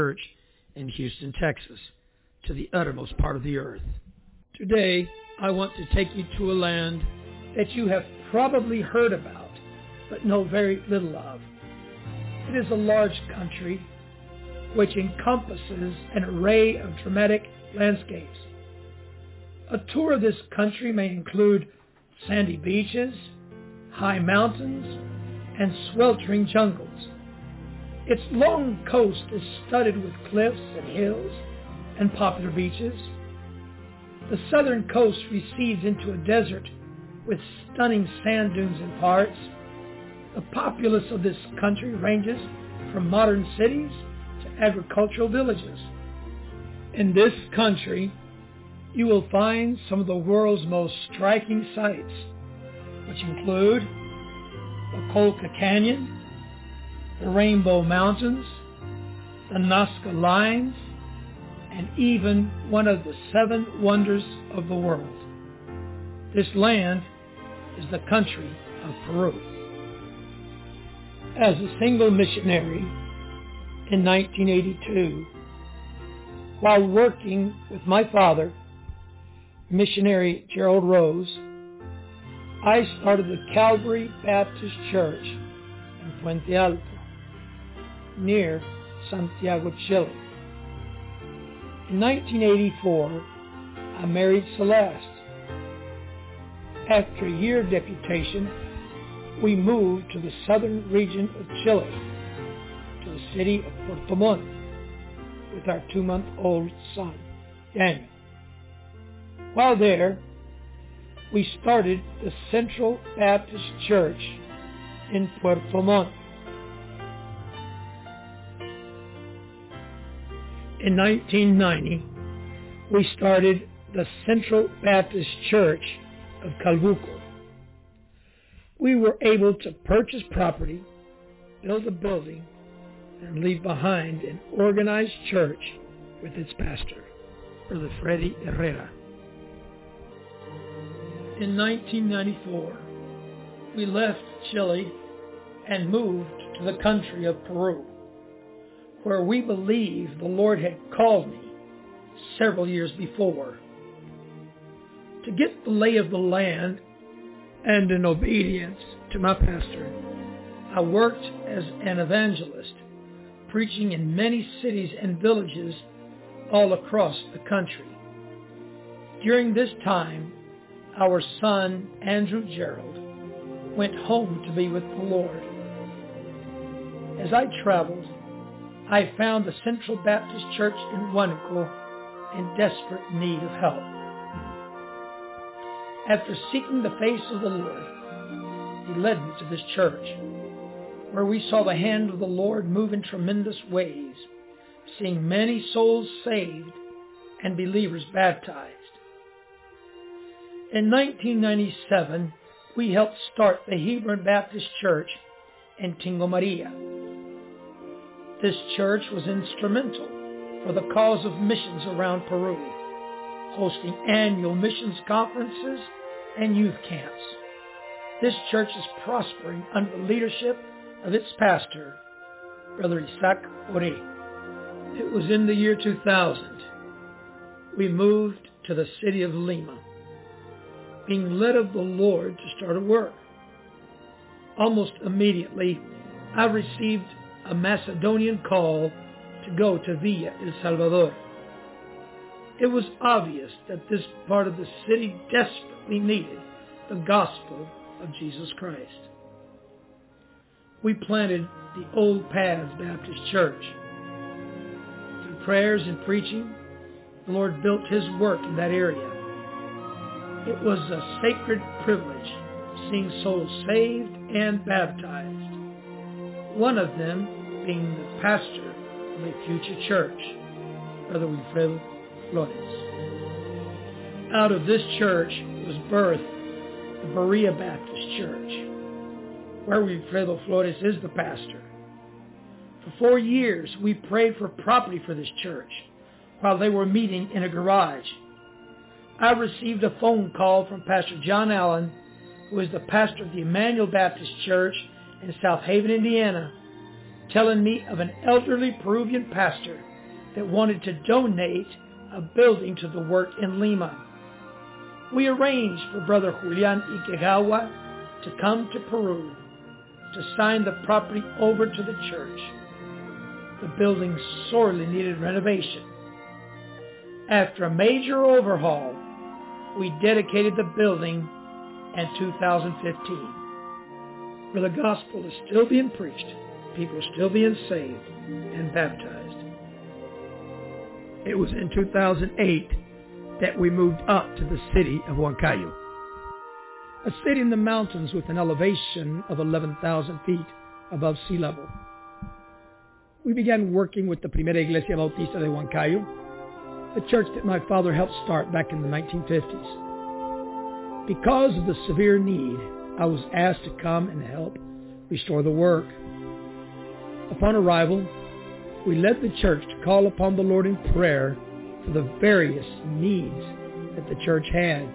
church in Houston, Texas, to the uttermost part of the earth. Today, I want to take you to a land that you have probably heard about, but know very little of. It is a large country which encompasses an array of dramatic landscapes. A tour of this country may include sandy beaches, high mountains, and sweltering jungles. Its long coast is studded with cliffs and hills and popular beaches. The southern coast recedes into a desert with stunning sand dunes in parts. The populace of this country ranges from modern cities to agricultural villages. In this country, you will find some of the world's most striking sights, which include the Colca Canyon, the Rainbow Mountains, the Nazca Lines, and even one of the 7 wonders of the world. This land is the country of Peru. As a single missionary in 1982, while working with my father, missionary Gerald Rose, I started the Calvary Baptist Church in Puente Alto, near Santiago, Chile. In 1984, I married Celeste. After a year of deputation, we moved to the southern region of Chile, to the city of Puerto Montt, with our 2-month-old son, Daniel. While there, we started the Central Baptist Church in Puerto Montt. In 1990, we started the Central Baptist Church of Calbuco. We were able to purchase property, build a building, and leave behind an organized church with its pastor, Brother Freddy Herrera. In 1994, we left Chile and moved to the country of Peru, where we believe the Lord had called me several years before. To get the lay of the land and in obedience to my pastor, I worked as an evangelist, preaching in many cities and villages all across the country. During this time, our son, Andrew Gerald, went home to be with the Lord. As I traveled, I found the Central Baptist Church in Huánuco in desperate need of help. After seeking the face of the Lord, He led me to this church, where we saw the hand of the Lord move in tremendous ways, seeing many souls saved and believers baptized. In 1997, we helped start the Hebron Baptist Church in Tingo Maria. This church was instrumental for the cause of missions around Peru, hosting annual missions conferences and youth camps. This church is prospering under the leadership of its pastor, Brother Isaac Ore. It was in the year 2000 we moved to the city of Lima, being led of the Lord to start a work. Almost immediately, I received a Macedonian call to go to Villa El Salvador. It was obvious that this part of the city desperately needed the gospel of Jesus Christ. We planted the Old Paths Baptist Church. Through prayers and preaching, the Lord built His work in that area. It was a sacred privilege seeing souls saved and baptized, one of them being the pastor of a future church, Brother Wilfredo Flores. Out of this church was birthed the Berea Baptist Church, where Wilfredo Flores is the pastor. For 4 years, we prayed for property for this church while they were meeting in a garage. I received a phone call from Pastor John Allen, who is the pastor of the Emmanuel Baptist Church in South Haven, Indiana, telling me of an elderly Peruvian pastor that wanted to donate a building to the work in Lima. We arranged for Brother Julian Ikegawa to come to Peru to sign the property over to the church. The building sorely needed renovation. After a major overhaul, we dedicated the building in 2015, where the gospel is still being preached, people are still being saved and baptized. It was in 2008 that we moved up to the city of Huancayo, a city in the mountains with an elevation of 11,000 feet above sea level. We began working with the Primera Iglesia Bautista de Huancayo, the church that my father helped start back in the 1950s. Because of the severe need, I was asked to come and help restore the work. Upon arrival, we led the church to call upon the Lord in prayer for the various needs that the church had.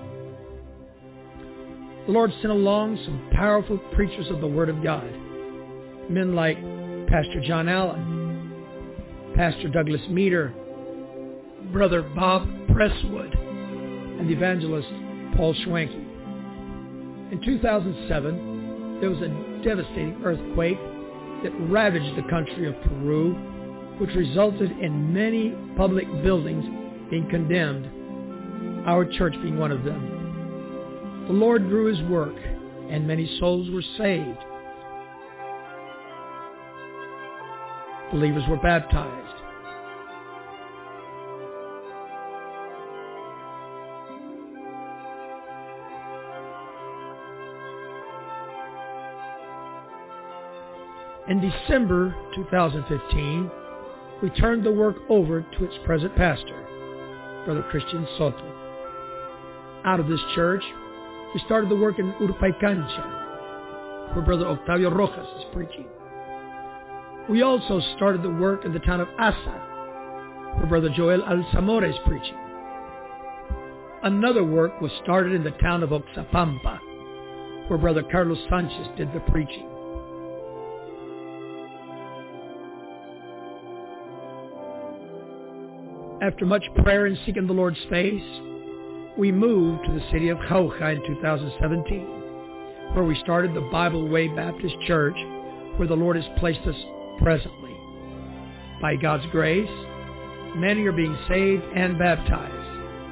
The Lord sent along some powerful preachers of the Word of God, men like Pastor John Allen, Pastor Douglas Meader, Brother Bob Presswood, and the evangelist Paul Schwanke. In 2007, there was a devastating earthquake that ravaged the country of Peru, which resulted in many public buildings being condemned, our church being one of them. The Lord grew His work, and many souls were saved. Believers were baptized. In December 2015, we turned the work over to its present pastor, Brother Christian Soto. Out of this church, we started the work in Urupaycancha, where Brother Octavio Rojas is preaching. We also started the work in the town of Asa, where Brother Joel Alzamora is preaching. Another work was started in the town of Oxapampa, where Brother Carlos Sanchez did the preaching. After much prayer and seeking the Lord's face, we moved to the city of Jauja in 2017, where we started the Bible Way Baptist Church, where the Lord has placed us presently. By God's grace, many are being saved and baptized.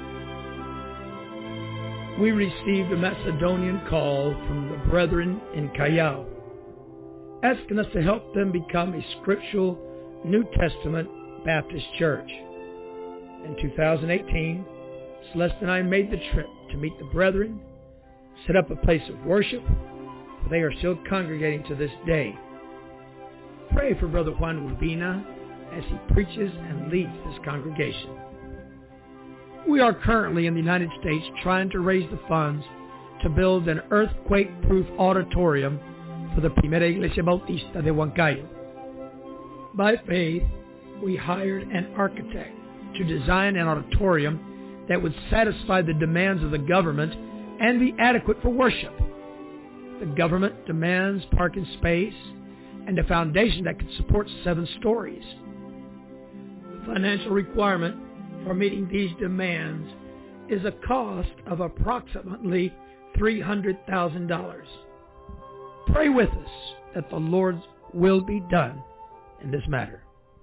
We received a Macedonian call from the brethren in Callao, asking us to help them become a scriptural New Testament Baptist church. In 2018, Celeste and I made the trip to meet the brethren, set up a place of worship, where they are still congregating to this day. Pray for Brother Juan Urbina as he preaches and leads this congregation. We are currently in the United States trying to raise the funds to build an earthquake-proof auditorium for the Primera Iglesia Bautista de Huancayo. By faith, we hired an architect to design an auditorium that would satisfy the demands of the government and be adequate for worship. The government demands parking space and a foundation that could support 7 stories. The financial requirement for meeting these demands is a cost of approximately $300,000. Pray with us that the Lord's will be done in this matter.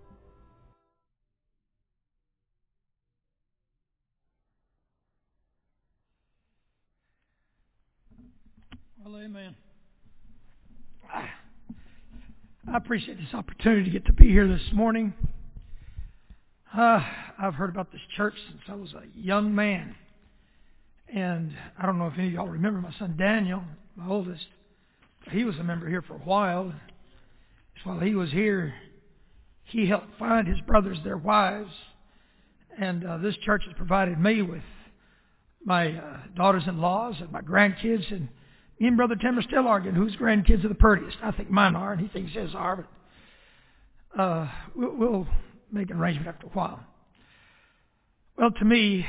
Well, amen. I appreciate this opportunity to get to be here this morning. I've heard about this church since I was a young man. And I don't know if any of y'all remember my son Daniel, my oldest. He was a member here for a while. While he was here, he helped find his brothers their wives. And this church has provided me with my daughters-in-laws and my grandkids. And me and Brother Tim are still arguing whose grandkids are the prettiest. I think mine are, and he thinks his are. But we'll make an arrangement after a while. Well, to me,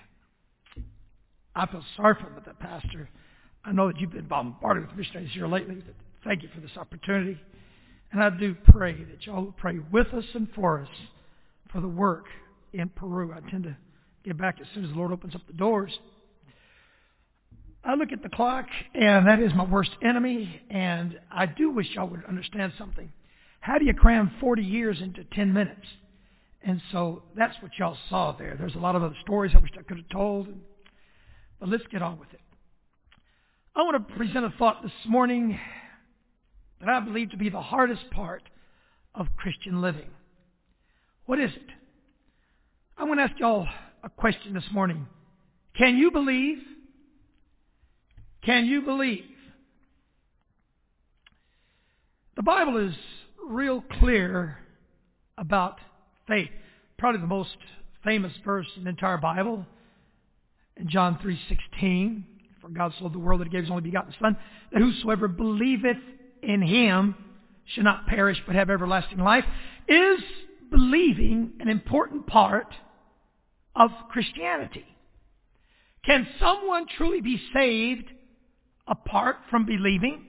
I feel sorry for the pastor. I know that you've been bombarded with missionaries here lately. Thank you for this opportunity. And I do pray that y'all will pray with us and for us for the work in Peru. I tend to get back as soon as the Lord opens up the doors. I look at the clock, and that is my worst enemy, and I do wish y'all would understand something. How do you cram 40 years into 10 minutes? And so that's what y'all saw there. There's a lot of other stories I wish I could have told, but let's get on with it. I want to present a thought this morning that I believe to be the hardest part of Christian living. What is it? I want to ask y'all a question this morning. Can you believe? Can you believe? The Bible is real clear about faith. Probably the most famous verse in the entire Bible, in John 3:16, for God so loved the world that he gave his only begotten Son, that whosoever believeth in him should not perish but have everlasting life. Is believing an important part of Christianity? Can someone truly be saved apart from believing?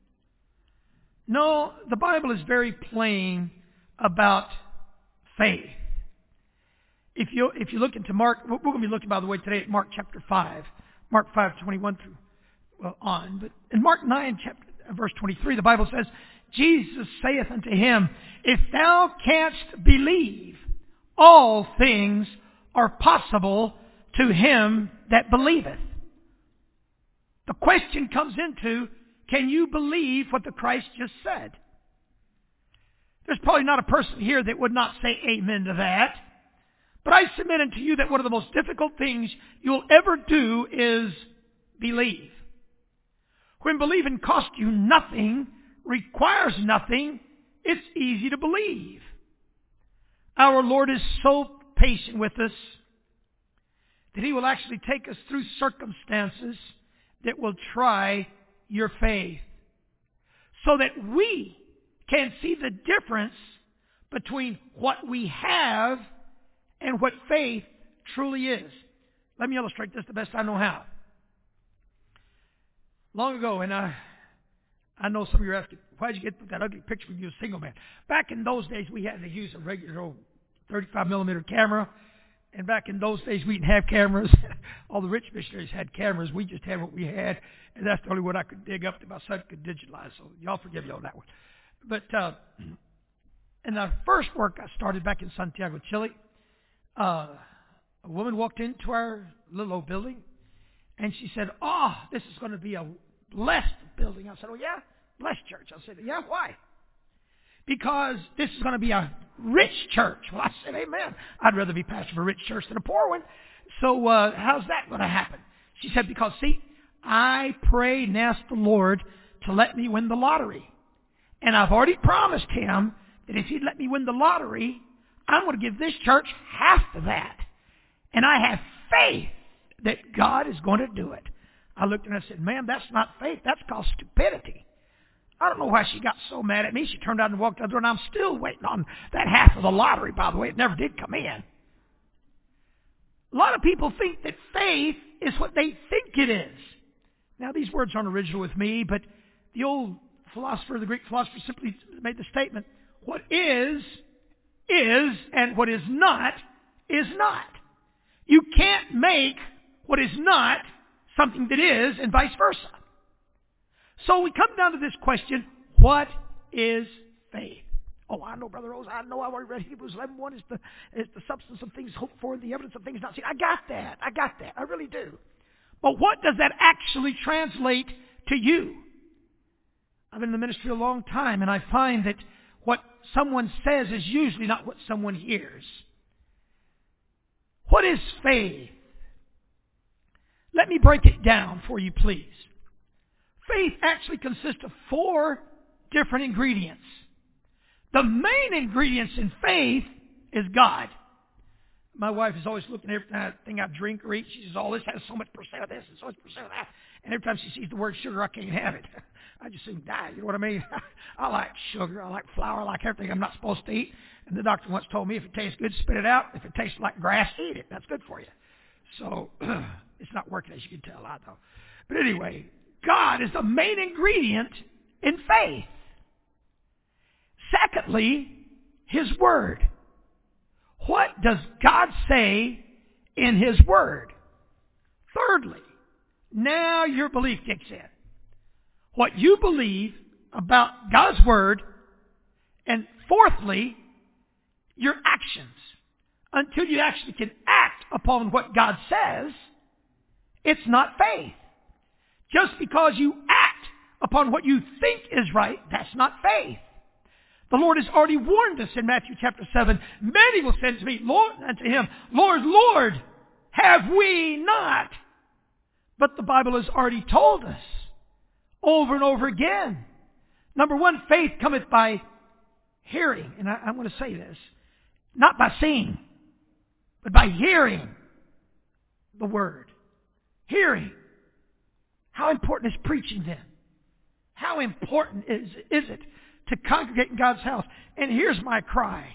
No, the Bible is very plain about faith. If you look into Mark, we're going to be looking, by the way, today at Mark chapter 5, Mark 5:21 through on. But in Mark 9, verse 23, the Bible says, Jesus saith unto him, if thou canst believe, all things are possible to him that believeth. The question comes into, can you believe what the Christ just said? There's probably not a person here that would not say amen to that. But I submit unto you that one of the most difficult things you'll ever do is believe. When believing costs you nothing, requires nothing, it's easy to believe. Our Lord is so patient with us that he will actually take us through circumstances that will try your faith, so that we can see the difference between what we have and what faith truly is. Let me illustrate this the best I know how. Long ago, and I know some of you are asking, why did you get that ugly picture when you were a single man? Back in those days, we had to use a regular old 35 millimeter camera. And back in those days, we didn't have cameras. All the rich missionaries had cameras. We just had what we had. And that's the only one I could dig up that my son could digitalize. So y'all forgive me on that one. But in the first work I started back in Santiago, Chile, a woman walked into our little old building. And she said, oh, this is going to be a blessed building. I said, oh, yeah? Blessed church. I said, yeah, why? Because this is going to be a rich church. Well, I said, amen. I'd rather be pastor of a rich church than a poor one. So how's that going to happen? She said, because, see, I prayed and asked the Lord to let me win the lottery. And I've already promised him that if he'd let me win the lottery, I'm going to give this church half of that. And I have faith that God is going to do it. I looked and I said, ma'am, that's not faith. That's called stupidity. I don't know why she got so mad at me. She turned out and walked out the door, and I'm still waiting on that half of the lottery, by the way. It never did come in. A lot of people think that faith is what they think it is. Now, these words aren't original with me, but the old philosopher, the Greek philosopher, simply made the statement, what is, and what is not, is not. You can't make what is not something that is, and vice versa. So we come down to this question, what is faith? Oh, I know, Brother Rose, I know I've already read Hebrews 11:1 is the substance of things hoped for, the evidence of things not seen. I got that. I really do. But what does that actually translate to you? I've been in the ministry a long time, and I find that what someone says is usually not what someone hears. What is faith? Let me break it down for you, please. Faith actually consists of 4 different ingredients. The main ingredients in faith is God. My wife is always looking at everything I drink or eat. She says, oh, this has so much percent of this and so much percent of that. And every time she sees the word sugar, I can't have it. I just soon die. You know what I mean? I like sugar. I like flour. I like everything I'm not supposed to eat. And the doctor once told me, if it tastes good, spit it out. If it tastes like grass, eat it. That's good for you. So it's not working, as you can tell, I know. But anyway, God is the main ingredient in faith. Secondly, His Word. what does God say in His Word? Thirdly, now your belief kicks in. What you believe about God's Word. And fourthly, your actions. Until you actually can act upon what God says, it's not faith. Just because you act upon what you think is right, that's not faith. The Lord has already warned us in Matthew chapter 7. Many will say to me, Lord, unto Him, Lord, Lord, have we not? But the Bible has already told us over and over again. Number one, faith cometh by hearing. And I'm going to say this. Not by seeing, but by hearing the Word. Hearing. How important is preaching then? How important is it to congregate in God's house? And here's my cry.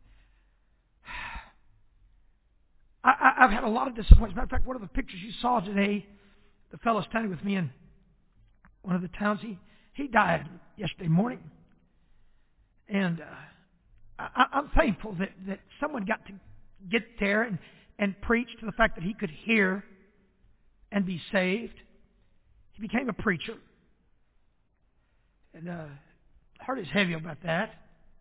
I've had a lot of disappointments. Matter of fact, one of the pictures you saw today, the fellow standing with me in one of the towns, he died yesterday morning. And I'm thankful that someone got to get there and preach to the fact that he could hear and be saved. He became a preacher. And heart is heavy about that.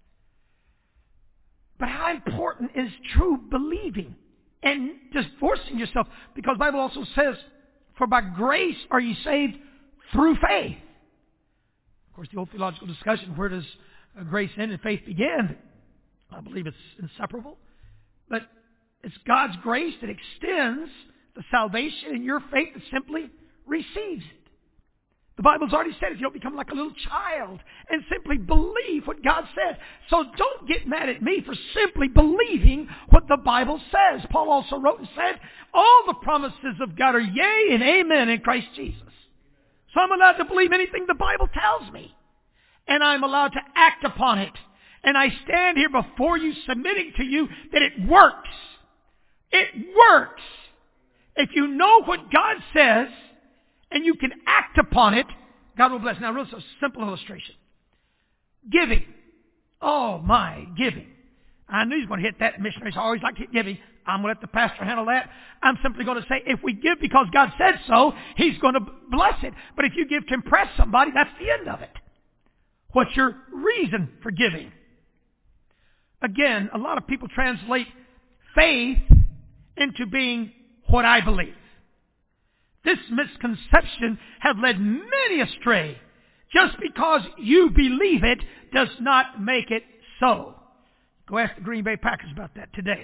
But how important is true believing and just forcing yourself? Because the Bible also says, for by grace are ye saved through faith. Of course, the old theological discussion, where does grace end and faith begin? I believe it's inseparable. But it's God's grace that extends the salvation, and your faith that simply receives it. The Bible's already said if you don't become like a little child and simply believe what God said. So don't get mad at me for simply believing what the Bible says. Paul also wrote and said, all the promises of God are yea and amen in Christ Jesus. So I'm allowed to believe anything the Bible tells me. And I'm allowed to act upon it. And I stand here before you submitting to you that it works. It works. If you know what God says and you can act upon it, God will bless. Now, a simple illustration. Giving. Oh, my, giving. I knew he was going to hit that. Missionaries always like to hit giving. I'm going to let the pastor handle that. I'm simply going to say, if we give because God said so, He's going to bless it. But if you give to impress somebody, that's the end of it. What's your reason for giving? Again, a lot of people translate faith into being what I believe. This misconception has led many astray. Just because you believe it does not make it so. Go ask the Green Bay Packers about that today.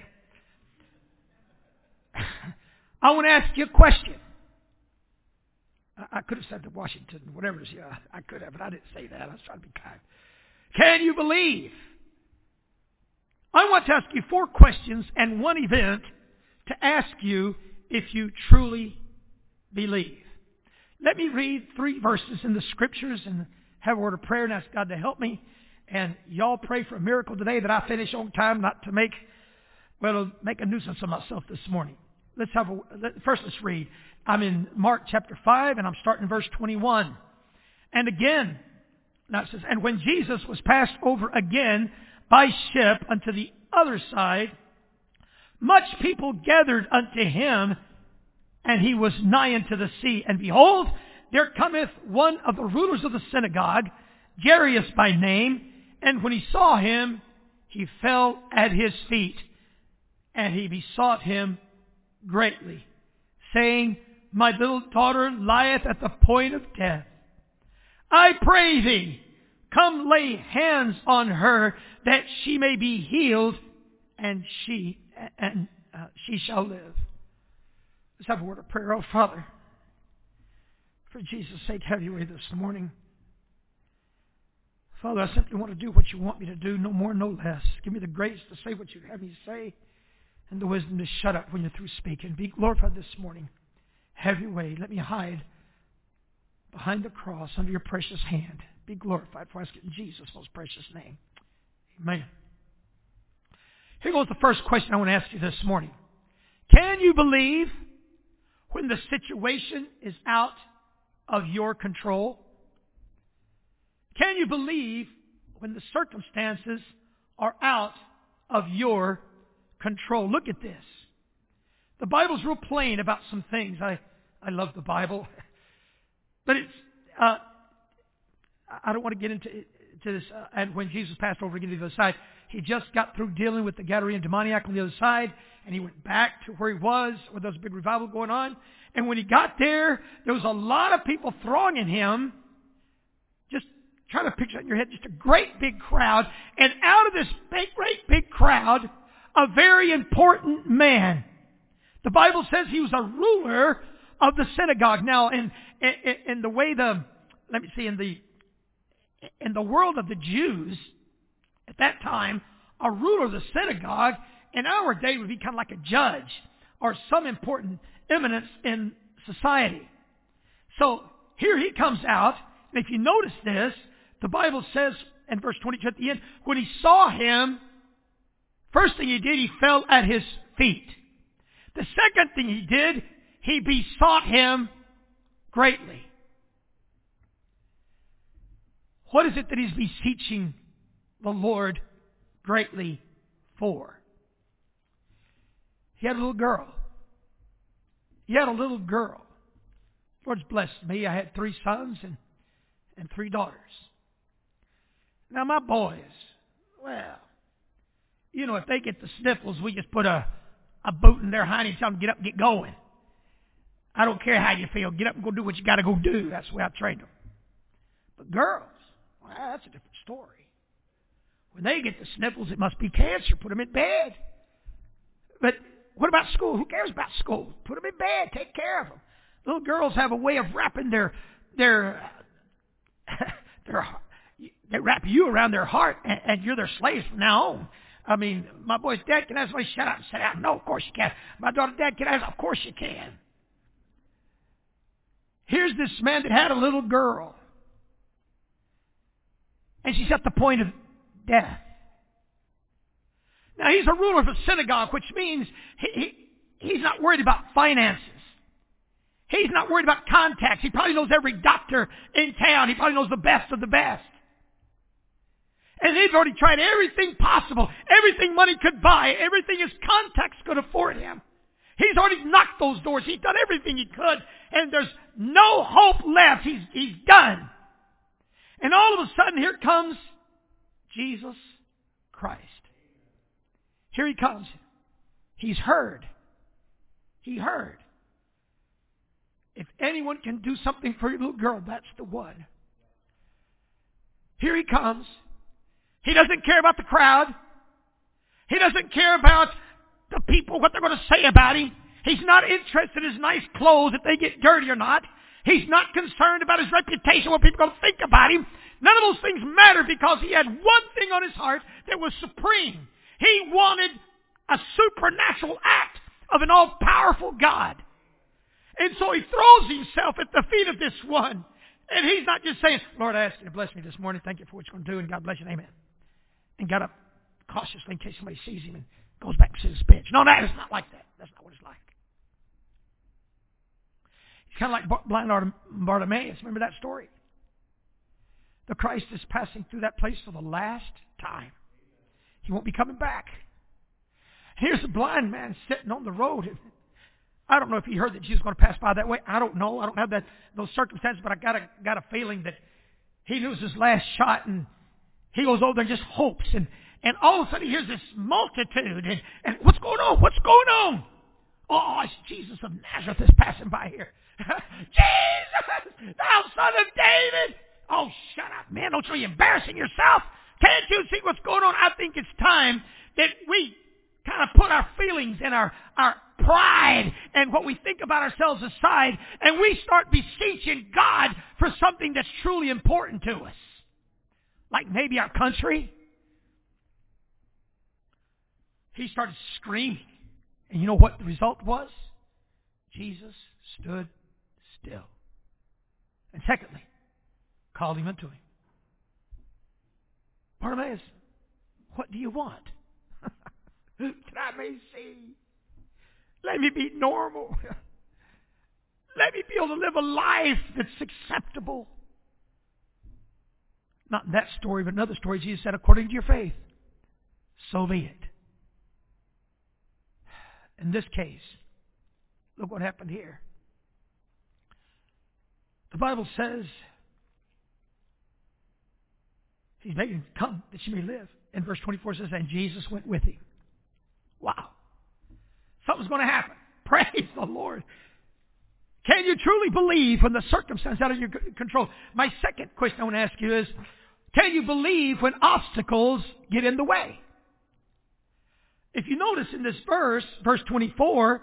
I want to ask you a question. I could have said to Washington, whatever it is. Yeah, I could have, but I didn't say that. I was trying to be kind. Can you believe? I want to ask you 4 questions and one event to ask you if you truly believe. Let me read 3 verses in the Scriptures and have a word of prayer and ask God to help me. And y'all pray for a miracle today that I finish on time, not to make a nuisance of myself this morning. First let's read. I'm in Mark chapter 5 and I'm starting verse 21. And again, now it says, and when Jesus was passed over again by ship unto the other side, much people gathered unto him, and he was nigh unto the sea. And behold, there cometh one of the rulers of the synagogue, Jairus by name, and when he saw him, he fell at his feet, and he besought him greatly, saying, my little daughter lieth at the point of death. I pray thee, come lay hands on her, that she may be healed, and she shall live. Let's have a word of prayer. Oh, Father, for Jesus' sake, have your way this morning. Father, I simply want to do what you want me to do, no more, no less. Give me the grace to say what you have me say, and the wisdom to shut up when you're through speaking. Be glorified this morning. Have your way. Let me hide behind the cross under your precious hand. Be glorified, for I ask it in Jesus' most precious name. Amen. Here goes the first question I want to ask you this morning. Can you believe when the situation is out of your control? Can you believe when the circumstances are out of your control. Look at this. The Bible's real plain about some things. I love the Bible. But it's, I don't want to get into this. And when Jesus passed over to the other side, he just got through dealing with the Gadarene demoniac on the other side, and he went back to where he was, where there was a big revival going on. And when he got there, there was a lot of people thronging him. Just try to picture it in your head, just a great big crowd. And out of this great big crowd, a very important man. The Bible says he was a ruler of the synagogue. Now, in the way in the world of the Jews at that time, a ruler of the synagogue in our day would be kind of like a judge or some important eminence in society. So here he comes out, and if you notice this, the Bible says in verse 22 at the end, when he saw him, first thing he did, he fell at his feet. The second thing he did, he besought him greatly. What is it that he's beseeching the Lord greatly for? He had a little girl. Lord's blessed me. I had 3 sons and 3 daughters. Now my boys, well, if they get the sniffles, we just put a boot in their hiney and tell them to get up and get going. I don't care how you feel. Get up and go do what you got to go do. That's the way I trained them. But girls, well, that's a different story. When they get the sniffles, it must be cancer. Put them in bed. But what about school? Who cares about school? Put them in bed. Take care of them. Little girls have a way of wrapping they wrap you around their heart, and you're their slaves from now on. I mean, my boy's, Dad, can I have somebody shut up and sit down? No, of course you can. My daughter, Dad, can I have, of course you can. Here's this man that had a little girl. And she's at the point of death. Now, he's a ruler of a synagogue, which means he's not worried about finances. He's not worried about contacts. He probably knows every doctor in town. He probably knows the best of the best. And they've already tried everything possible, everything money could buy, everything his contacts could afford him. He's already knocked those doors. He's done everything he could, and there's no hope left. He's done. And all of a sudden, here comes Jesus Christ. Here he comes. He's heard. He heard. If anyone can do something for your little girl, that's the one. Here he comes. He doesn't care about the crowd. He doesn't care about the people, what they're going to say about him. He's not interested in his nice clothes, if they get dirty or not. He's not concerned about his reputation, what people are going to think about him. None of those things matter, because he had one thing on his heart that was supreme. He wanted a supernatural act of an all-powerful God. And so he throws himself at the feet of this one. And he's not just saying, Lord, I ask you to bless me this morning. Thank you for what you're going to do, and God bless you, and amen. And got up cautiously in case somebody sees him and goes back to his bench. No, that is not like that. That's not what it's like. It's kind of like blind Bartimaeus. Remember that story? The Christ is passing through that place for the last time. He won't be coming back. Here's a blind man sitting on the road. I don't know if he heard that Jesus was going to pass by that way. I don't know. I don't have those circumstances, but I got a feeling that he knew it was his last shot, and he goes over there and just hopes. And all of a sudden he hears this multitude. And what's going on? What's going on? Oh, it's Jesus of Nazareth is passing by here. Jesus, thou son of David. Oh, shut up, man. Don't you be embarrassing yourself. Can't you see what's going on? I think it's time that we kind of put our feelings and our pride and what we think about ourselves aside, and we start beseeching God for something that's truly important to us. Like maybe our country. He started screaming. And you know what the result was? Jesus stood still. And secondly, called him unto him. Bartimaeus, what do you want? Can I may see? Let me be normal. Let me be able to live a life that's acceptable. Not in that story, but another story. Jesus said, according to your faith, so be it. In this case, look what happened here. The Bible says He's making him come that she may live. And verse 24 says, and Jesus went with him. Wow. Something's going to happen. Praise the Lord. Can you truly believe when the circumstance out of your control? My second question I want to ask you is, can you believe when obstacles get in the way? If you notice in this verse 25,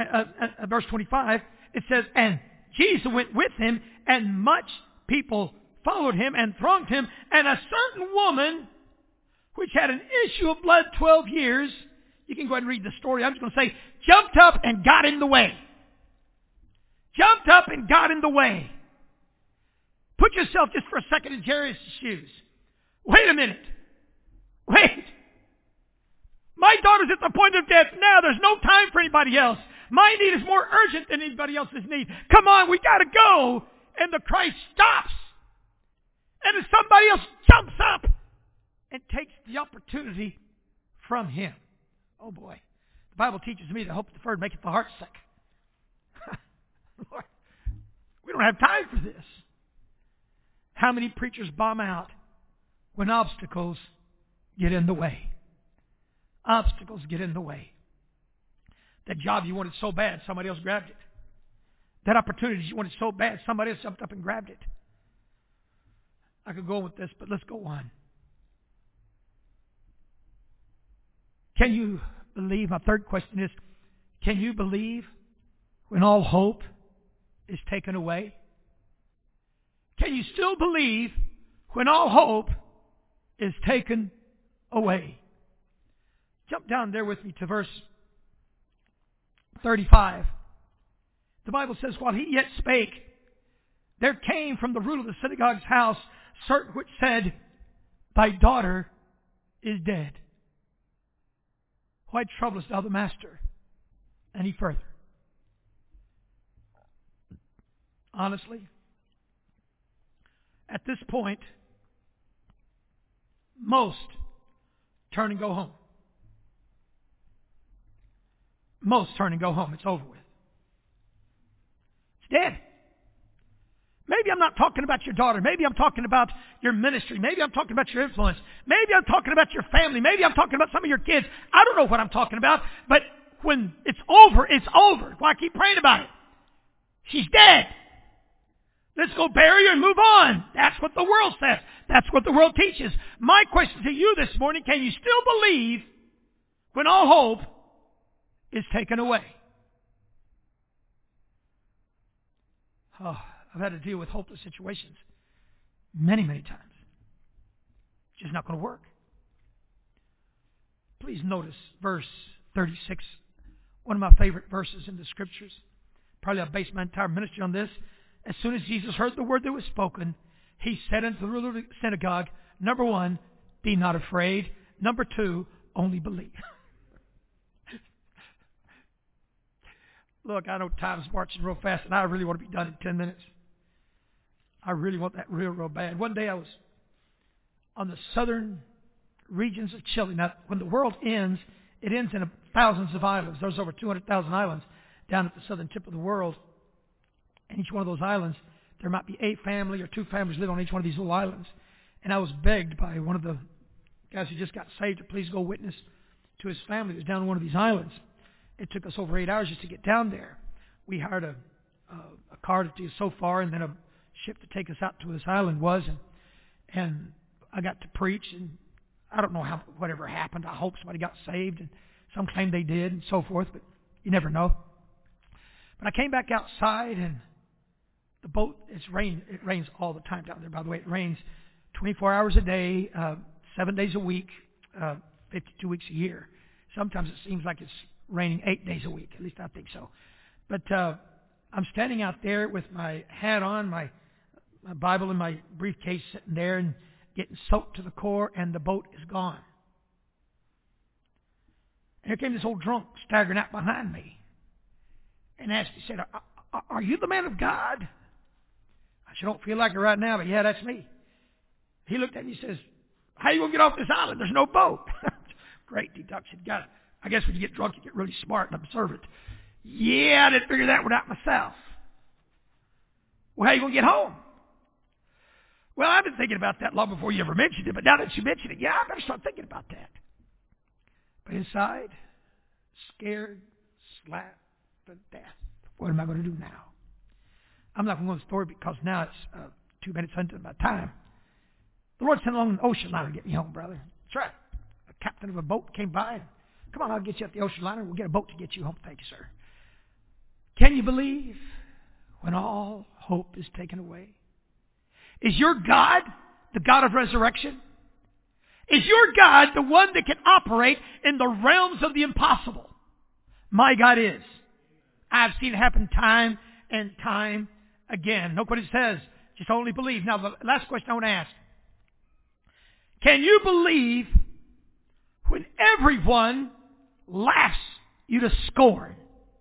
it says, and Jesus went with him, and much people followed him and thronged him, and a certain woman, which had an issue of blood 12 years, you can go ahead and read the story. I'm just going to say, jumped up and got in the way. Jumped up and got in the way. Put yourself just for a second in Jairus' shoes. Wait a minute. Wait. My daughter's at the point of death now. There's no time for anybody else. My need is more urgent than anybody else's need. Come on, we got to go. And the Christ stops. And then somebody else jumps up and takes the opportunity from him. Oh boy. The Bible teaches me that hope deferred maketh the heart sick. Lord, we don't have time for this. How many preachers bomb out when obstacles get in the way? Obstacles get in the way. That job you wanted so bad, somebody else grabbed it. That opportunity you wanted so bad, somebody else jumped up and grabbed it. I could go on with this, but let's go on. Can you believe? My third question is, can you believe when all hope is taken away? Can you still believe when all hope is taken away? Jump down there with me to verse 35. The Bible says, while he yet spake, there came from the ruler of the synagogue's house certain which said, thy daughter is dead. Why troublest thou the master any further? Honestly, at this point, most turn and go home. Most turn and go home. It's over with. It's dead. Maybe I'm not talking about your daughter. Maybe I'm talking about your ministry. Maybe I'm talking about your influence. Maybe I'm talking about your family. Maybe I'm talking about some of your kids. I don't know what I'm talking about. But when it's over, it's over. Why keep praying about it? She's dead. Let's go bury her and move on. That's what the world says. That's what the world teaches. My question to you this morning, can you still believe when all hope is taken away? Oh, I've had to deal with hopeless situations many, many times. It's just not going to work. Please notice verse 36, one of my favorite verses in the Scriptures. Probably I've based my entire ministry on this. As soon as Jesus heard the word that was spoken, he said unto the ruler of the synagogue, number one, be not afraid. Number two, only believe. Look, I know time's marching real fast, and I really want to be done in 10 minutes. I really want that real bad. One day I was on the southern regions of Chile. Now, when the world ends, it ends in thousands of islands. There's over 200,000 islands down at the southern tip of the world. And each one of those islands, there might be 8 families or 2 families live on each one of these little islands. And I was begged by one of the guys who just got saved to please go witness to his family who was down on one of these islands. It took us over 8 hours just to get down there. We hired a car to take us so far, and then a ship to take us out to this island was. And I got to preach, and I don't know how whatever happened. I hope somebody got saved, and some claim they did, and so forth, but you never know. But I came back outside, and the boat, it rains all the time down there, by the way. It rains 24 hours a day, 7 days a week, 52 weeks a year. Sometimes it seems like it's raining 8 days a week. At least I think so. But I'm standing out there with my hat on, my Bible in my briefcase sitting there and getting soaked to the core, and the boat is gone. And here came this old drunk staggering out behind me and asked me, said, are you the man of God? I said, don't feel like it right now, but yeah, that's me. He looked at me and says, how are you going to get off this island? There's no boat. Great deduction. Got I guess when you get drunk, you get really smart and observant. Yeah, I didn't figure that one out myself. Well, how are you going to get home? Well, I've been thinking about that long before you ever mentioned it, but now that you mention it, yeah, I better start thinking about that. But inside, scared, slapped to death. What am I going to do now? I'm not going to go to the story because now it's 2 minutes into my time. The Lord sent along an ocean liner to get me home, brother. That's right. A captain of a boat came by and, come on, I'll get you at the ocean liner. We'll get a boat to get you home. Thank you, sir. Can you believe when all hope is taken away? Is your God the God of resurrection? Is your God the one that can operate in the realms of the impossible? My God is. I've seen it happen time and time again. Look what it says. Just only believe. Now, the last question I want to ask. Can you believe when everyone laughs you to scorn?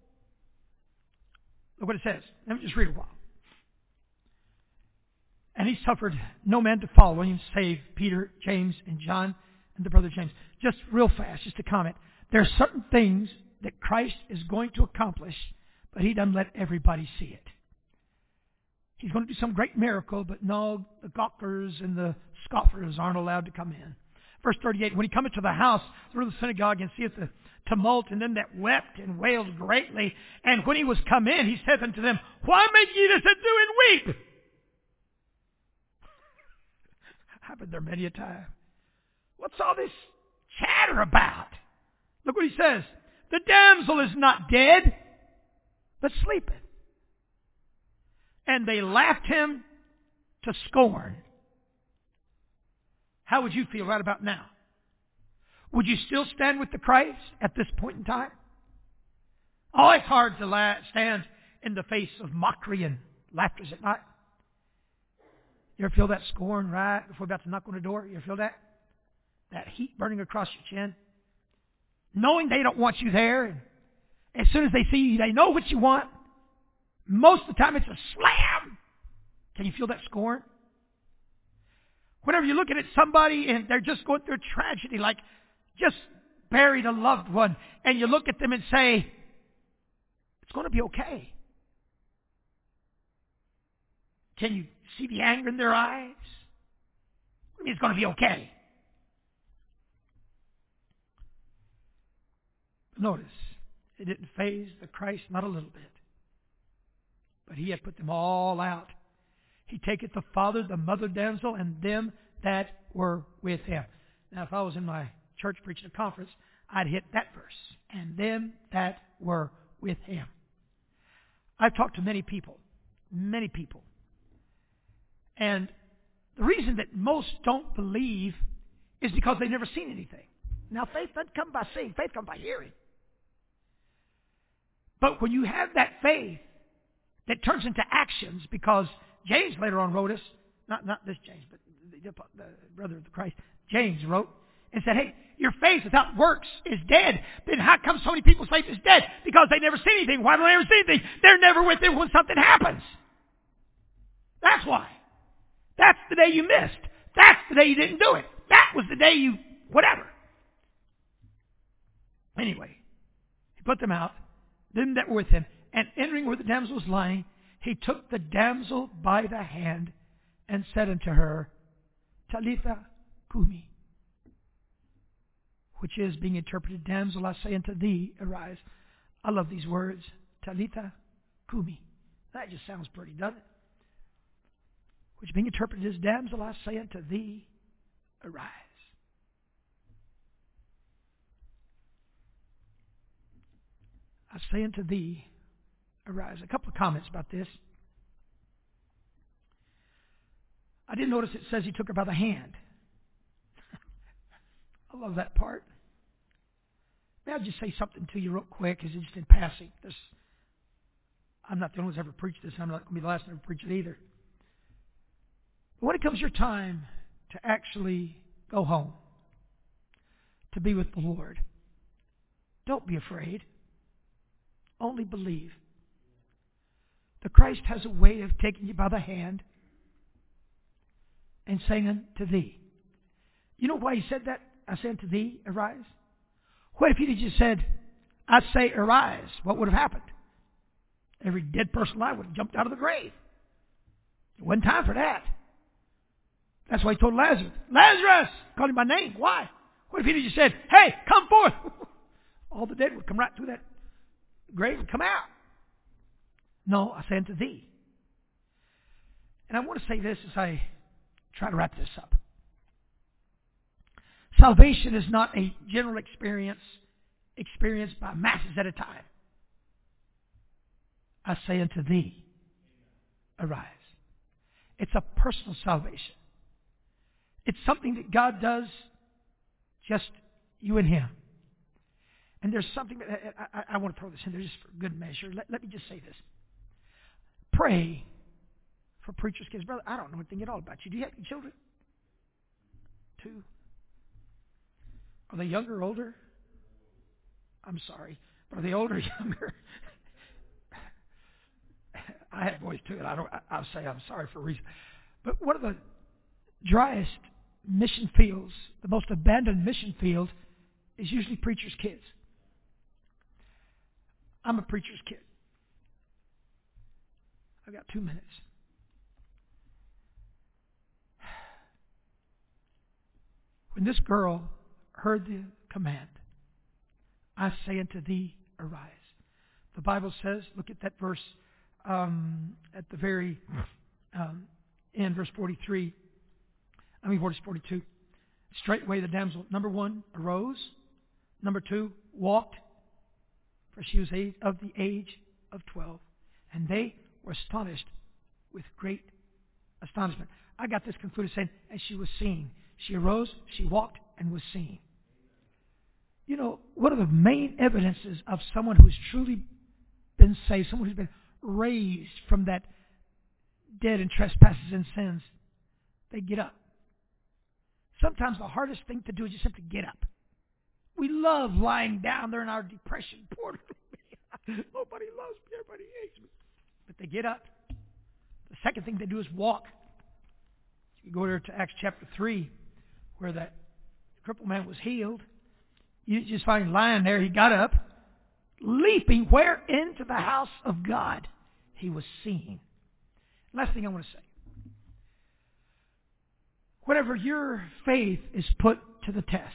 Look what it says. Let me just read a while. And he suffered no man to follow him, save Peter, James, and John, and the brother James. Just real fast, just a comment. There are certain things that Christ is going to accomplish, but he doesn't let everybody see it. He's going to do some great miracle, but no, the gawkers and the scoffers aren't allowed to come in. Verse 38, when he cometh to the house through the synagogue and seeth the tumult, and them that wept and wailed greatly, and when he was come in, he saith unto them, why make ye this ado and weep? Happened there many a time. What's all this chatter about? Look what he says. The damsel is not dead, but sleepeth. And they laughed him to scorn. How would you feel right about now? Would you still stand with the Christ at this point in time? Oh, it's hard to stand in the face of mockery and laughter, is it not? You ever feel that scorn right before you're about to knock on the door? You ever feel that? That heat burning across your chin? Knowing they don't want you there. And as soon as they see you, they know what you want. Most of the time it's a slam. Can you feel that scorn? Whenever you're looking at somebody and they're just going through a tragedy, like just buried a loved one, and you look at them and say, it's going to be okay. Can you see the anger in their eyes? I mean, it's going to be okay. Notice, it didn't faze the Christ not a little bit. But he had put them all out. He taketh the father, the mother damsel, and them that were with him. Now, if I was in my church preaching a conference, I'd hit that verse. And them that were with him. I've talked to many people. And the reason that most don't believe is because they've never seen anything. Now, faith doesn't come by seeing. Faith comes by hearing. But when you have that faith that turns into actions, because James later on wrote us, not this James, but the brother of Christ, James wrote and said, hey, your faith without works is dead. Then how come so many people's faith is dead? Because they never see anything. Why don't they ever see anything? They're never with it when something happens. That's why. That's the day you missed. That's the day you didn't do it. That was the day you, whatever. Anyway, he put them out, them that were with him, and entering where the damsel was lying, he took the damsel by the hand and said unto her, Talitha cumi, which is, being interpreted, damsel, I say unto thee, arise. I love these words, Talitha cumi. That just sounds pretty, doesn't it? Which being interpreted as, damsel, I say unto thee, arise. I say unto thee, arise. A couple of comments about this. I did notice it says he took her by the hand. I love that part. May I just say something to you real quick, as it's just in passing. I'm not the only one who's ever preached this, and I'm not going to be the last one to ever preach it either. But when it comes your time to actually go home, to be with the Lord, don't be afraid. Only believe. The Christ has a way of taking you by the hand and saying unto thee. You know why he said that? I say unto thee, arise. What if he'd just said, I say arise? What would have happened? Every dead person alive would have jumped out of the grave. It wasn't time for that. That's why he told Lazarus, Lazarus! Called him by name. Why? What if he just said, hey, come forth? All the dead would come right through that grave and come out. No, I say unto thee. And I want to say this as I try to wrap this up. Salvation is not a general experience experienced by masses at a time. I say unto thee, arise. It's a personal salvation. It's something that God does, just you and Him. And there's something that I want to throw this in there just for good measure. Let me just say this. Pray for preachers' kids. Brother, I don't know anything at all about you. Do you have any children? 2. Are they younger or older? I'm sorry. But are they older or younger? I have boys too, and I'll say I'm sorry for a reason. But one of the driest mission fields, the most abandoned mission field, is usually preachers' kids. I'm a preacher's kid. I've got 2 minutes. When this girl heard the command, I say unto thee, arise. The Bible says, look at that verse at the very end, verse 43. 42. Straightway the damsel, number 1, arose. Number 2, walked. For she was of the age of 12. And they were astonished with great astonishment. I got this concluded saying, as she was seen. She arose, she walked, and was seen. You know, one of the main evidences of someone who's truly been saved, someone who's been raised from that dead in trespasses and sins, they get up. Sometimes the hardest thing to do is just simply get up. We love lying down there in our depression. Poor me. Nobody loves me. Everybody hates me. But they get up. The second thing they do is walk. You go there to Acts chapter 3, where that crippled man was healed. You just find him lying there. He got up, leaping where? Into the house of God. He was seen. Last thing I want to say. Whenever your faith is put to the test,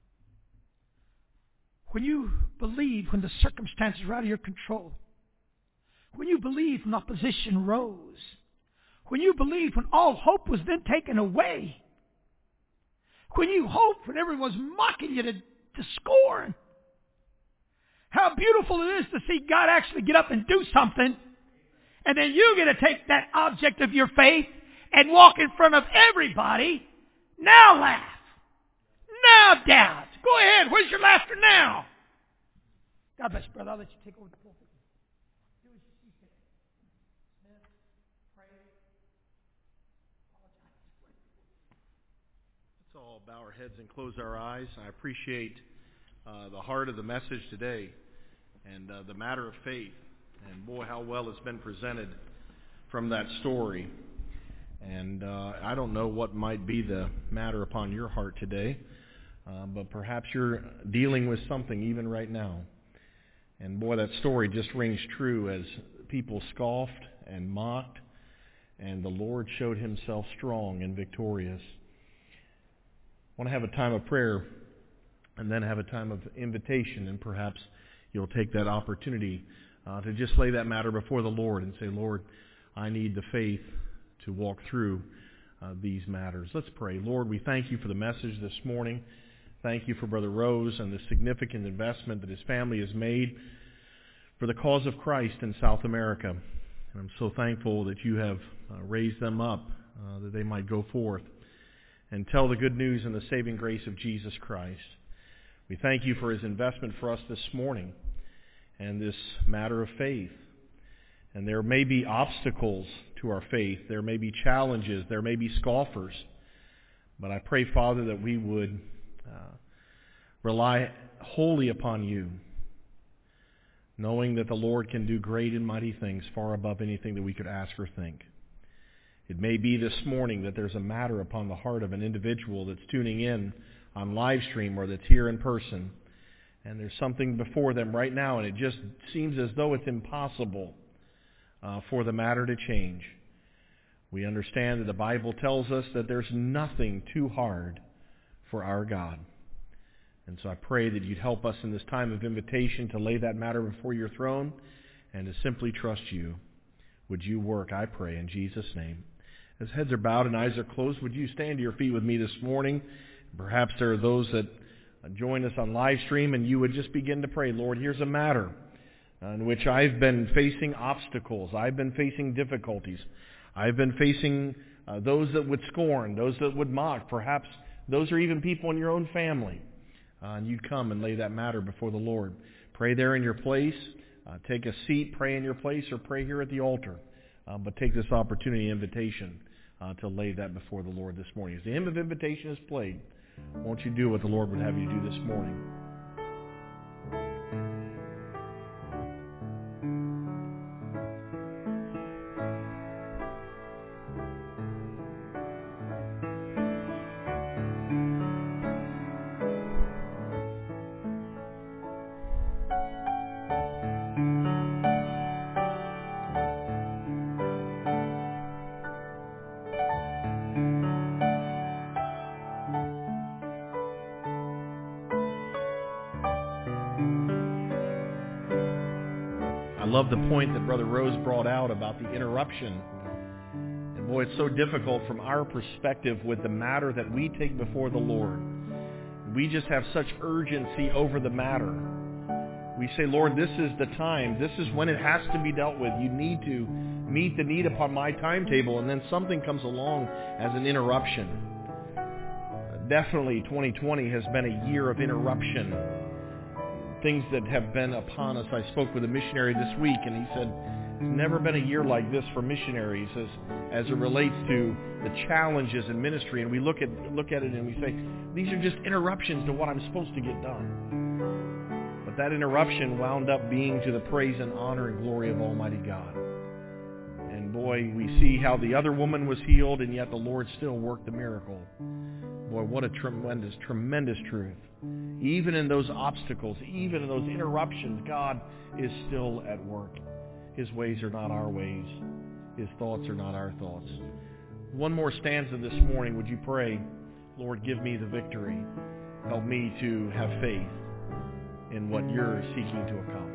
when you believe when the circumstances are out of your control, when you believe when opposition rose, when you believe when all hope was then taken away, when you hoped when everyone was mocking you to scorn, how beautiful it is to see God actually get up and do something, and then you get to take that object of your faith and walk in front of everybody. Now laugh. Now doubt. Go ahead. Where's your laughter now? God bless you, brother. I'll let you take over the pulpit. Do as you see fit. Smith, pray. Let's all bow our heads and close our eyes. I appreciate the heart of the message today and the matter of faith. And boy, how well it's been presented from that story. And I don't know what might be the matter upon your heart today, but perhaps you're dealing with something even right now. And boy, that story just rings true as people scoffed and mocked, and the Lord showed Himself strong and victorious. I want to have a time of prayer and then have a time of invitation, and perhaps you'll take that opportunity to just lay that matter before the Lord and say, Lord, I need the faith to walk through these matters. Let's pray. Lord, we thank You for the message this morning. Thank You for Brother Rose and the significant investment that his family has made for the cause of Christ in South America. And I'm so thankful that You have raised them up, that they might go forth and tell the good news and the saving grace of Jesus Christ. We thank You for his investment for us this morning and this matter of faith. And there may be obstacles to our faith. There may be challenges. There may be scoffers. But I pray, Father, that we would rely wholly upon You, knowing that the Lord can do great and mighty things far above anything that we could ask or think. It may be this morning that there's a matter upon the heart of an individual that's tuning in on live stream or that's here in person, and there's something before them right now, and it just seems as though it's impossible for the matter to change. We understand that the Bible tells us that there's nothing too hard for our God. And so I pray that you'd help us in this time of invitation to lay that matter before your throne and to simply trust you. Would you work, I pray, in Jesus' name. As heads are bowed and eyes are closed, would you stand to your feet with me this morning? Perhaps there are those that join us on live stream, and you would just begin to pray, Lord, here's a matter in which I've been facing obstacles. I've been facing difficulties. I've been facing those that would scorn, those that would mock. Perhaps those are even people in your own family. And you'd come and lay that matter before the Lord. Pray there in your place. Take a seat, pray in your place, or pray here at the altar. But take this opportunity, invitation, to lay that before the Lord this morning. As the hymn of invitation is played, won't you do what the Lord would have you do this morning? I love the point that Brother Rose brought out about the interruption. And boy, it's so difficult from our perspective with the matter that we take before the Lord. We just have such urgency over the matter. We say, Lord, this is the time. This is when it has to be dealt with. You need to meet the need upon my timetable. And then something comes along as an interruption. Definitely 2020 has been a year of interruption. Things that have been upon us. I spoke with a missionary this week, and he said, it's never been a year like this for missionaries as it relates to the challenges in ministry. And we look at it and we say, these are just interruptions to what I'm supposed to get done. But that interruption wound up being to the praise and honor and glory of Almighty God. And boy, we see how the other woman was healed, and yet the Lord still worked the miracle. Boy, what a tremendous, tremendous truth. Even in those obstacles, even in those interruptions, God is still at work. His ways are not our ways. His thoughts are not our thoughts. One more stanza this morning. Would you pray, Lord, give me the victory. Help me to have faith in what you're seeking to accomplish.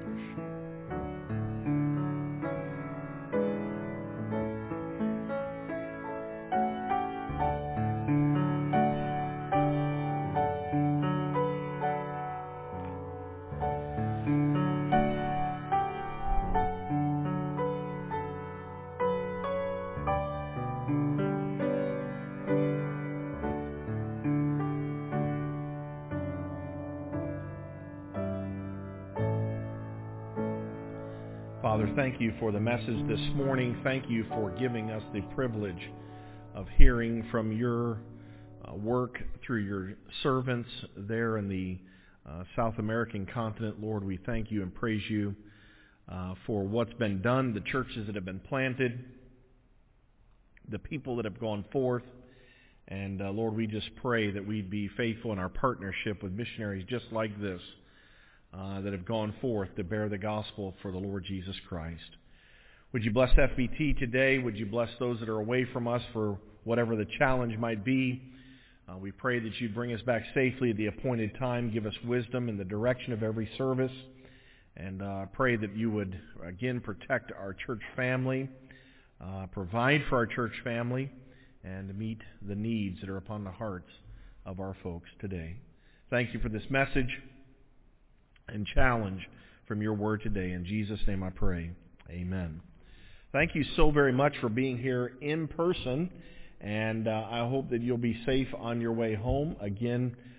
Father, thank you for the message this morning. Thank you for giving us the privilege of hearing from your work through your servants there in the South American continent. Lord, we thank you and praise you for what's been done, the churches that have been planted, the people that have gone forth. And Lord, we just pray that we'd be faithful in our partnership with missionaries just like this, that have gone forth to bear the gospel for the Lord Jesus Christ. Would you bless FBT today? Would you bless those that are away from us for whatever the challenge might be? We pray that you bring us back safely at the appointed time. Give us wisdom in the direction of every service. And pray that you would, again, protect our church family, provide for our church family, and meet the needs that are upon the hearts of our folks today. Thank you for this message and challenge from your word today. In Jesus' name I pray. Amen. Thank you so very much for being here in person, and I hope that you'll be safe on your way home. Again,